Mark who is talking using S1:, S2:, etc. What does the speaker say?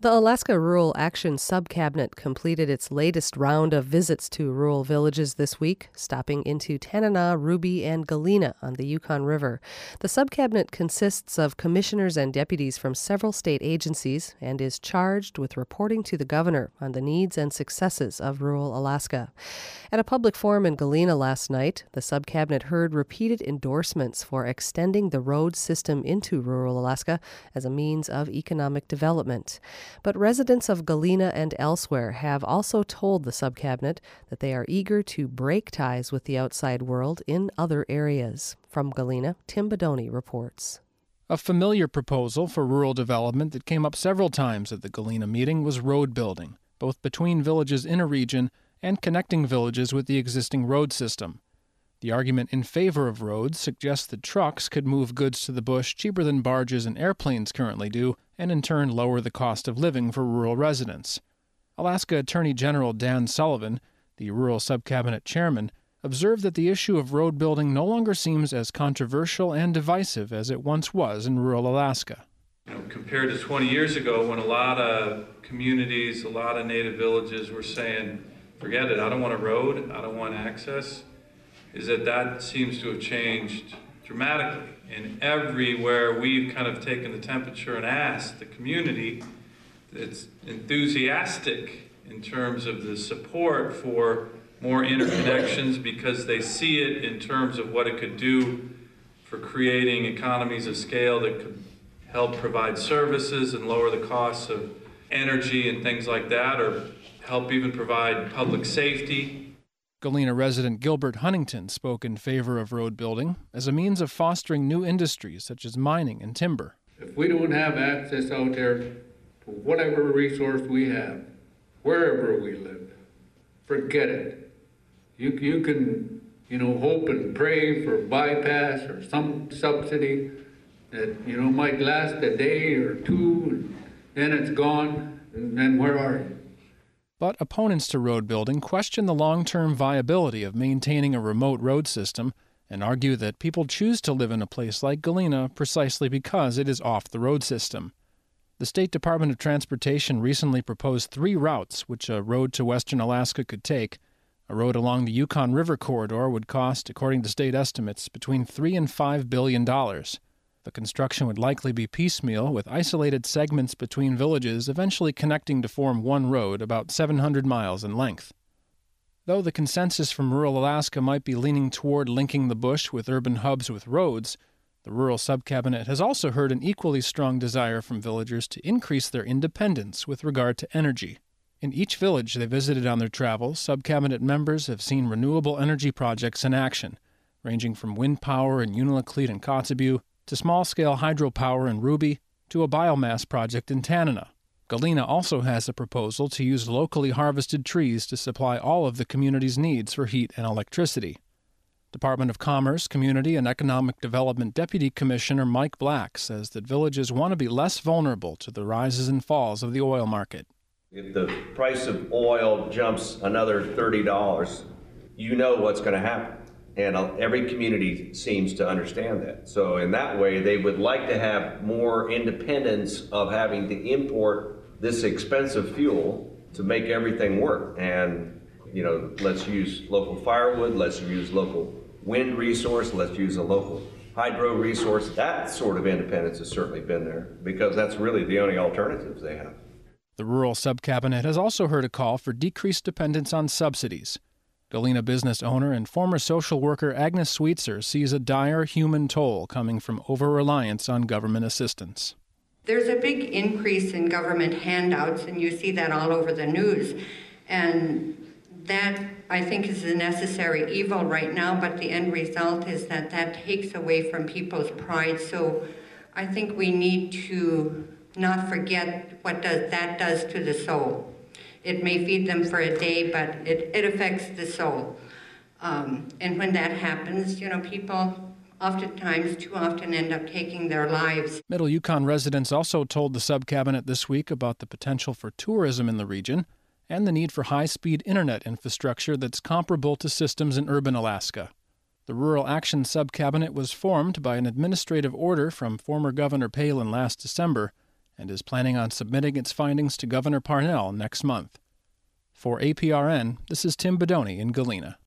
S1: The Alaska Rural Action Subcabinet completed its latest round of visits to rural villages this week, stopping into Tanana, Ruby, and Galena on the Yukon River. The subcabinet consists of commissioners and deputies from several state agencies and is charged with reporting to the governor on the needs and successes of rural Alaska. At a public forum in Galena last night, the subcabinet heard repeated endorsements for extending the road system into rural Alaska as a means of economic development. But residents of Galena and elsewhere have also told the subcabinet that they are eager to break ties with the outside world in other areas. From Galena, Tim Bedoni reports.
S2: A familiar proposal for rural development that came up several times at the Galena meeting was road building, both between villages in a region and connecting villages with the existing road system. The argument in favor of roads suggests that trucks could move goods to the bush cheaper than barges and airplanes currently do, and in turn lower the cost of living for rural residents. Alaska Attorney General Dan Sullivan, the Rural Subcabinet chairman, observed that the issue of road building no longer seems as controversial and divisive as it once was in rural Alaska.
S3: Compared to 20 years ago, when a lot of communities, a lot of native villages were saying, forget it, I don't want a road, I don't want access, is that seems to have changed dramatically. And everywhere we've kind of taken the temperature and asked the community, it's enthusiastic in terms of the support for more interconnections because they see it in terms of what it could do for creating economies of scale that could help provide services and lower the costs of energy and things like that, or help even provide public safety.
S2: Galena resident Gilbert Huntington spoke in favor of road building as a means of fostering new industries such as mining and timber.
S4: If we don't have access out there to whatever resource we have, wherever we live, forget it. You can, hope and pray for bypass or some subsidy that, might last a day or two, and then it's gone, and then where are you?
S2: But opponents to road building question the long-term viability of maintaining a remote road system and argue that people choose to live in a place like Galena precisely because it is off the road system. The State Department of Transportation recently proposed 3 routes which a road to western Alaska could take. A road along the Yukon River corridor would cost, according to state estimates, between $3 and $5 billion. The construction would likely be piecemeal, with isolated segments between villages eventually connecting to form one road about 700 miles in length. Though the consensus from rural Alaska might be leaning toward linking the bush with urban hubs with roads, the Rural Subcabinet has also heard an equally strong desire from villagers to increase their independence with regard to energy. In each village they visited on their travels, Subcabinet members have seen renewable energy projects in action, ranging from wind power in Unalakleet and Kotzebue to small-scale hydropower in Ruby, to a biomass project in Tanana. Galena also has a proposal to use locally harvested trees to supply all of the community's needs for heat and electricity. Department of Commerce, Community, and Economic Development Deputy Commissioner Mike Black says that villages want to be less vulnerable to the rises and falls of the oil market.
S5: If the price of oil jumps another $30, you know what's going to happen. And every community seems to understand that. So in that way, they would like to have more independence of having to import this expensive fuel to make everything work. And, let's use local firewood, let's use local wind resource, let's use a local hydro resource. That sort of independence has certainly been there because that's really the only alternatives they have.
S2: The Rural Subcabinet has also heard a call for decreased dependence on subsidies. Galena business owner and former social worker Agnes Sweetser sees a dire human toll coming from over-reliance on government assistance.
S6: There's a big increase in government handouts, and you see that all over the news. And that, I think, is a necessary evil right now, but the end result is that takes away from people's pride. So I think we need to not forget what that does to the soul. It may feed them for a day, but it affects the soul. And when that happens, people too often end up taking their lives.
S2: Middle Yukon residents also told the subcabinet this week about the potential for tourism in the region and the need for high-speed internet infrastructure that's comparable to systems in urban Alaska. The Rural Action Subcabinet was formed by an administrative order from former Governor Palin last December and is planning on submitting its findings to Governor Parnell next month. For APRN, this is Tim Bedoni in Galena.